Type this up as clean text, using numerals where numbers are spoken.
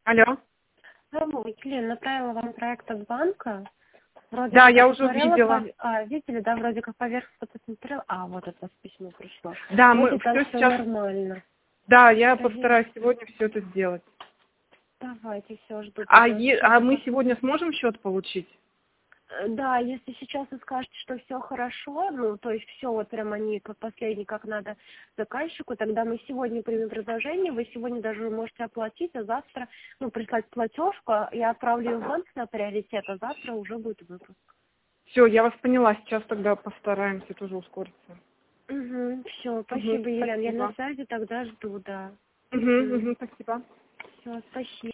Алло. Алло, Елена, направила вам проект от банка. Вроде Да, как я уже посмотрела видела. видели, да, вроде как поверх что-то смотрела. Вот это письмо пришло. Да, мы Вроде там все все сейчас. нормально. Да, я Скажи, постараюсь сегодня все это сделать. давайте, все, жду А, тогда. а мы сегодня сможем счет получить? Да, если сейчас вы скажете, что все хорошо, ну, то есть все вот прям они как последний, как надо заказчику, тогда мы сегодня примем предложение, вы сегодня даже можете оплатить, а завтра, ну, прислать платежку, я отправлю ее в банк на приоритет, а завтра уже будет выпуск. Все, я вас поняла. Сейчас тогда постараемся тоже ускориться. Угу, все, Угу, спасибо, Елена, я на спасибо. связи, тогда жду, да. Угу, Угу, угу, спасибо. все, спасибо.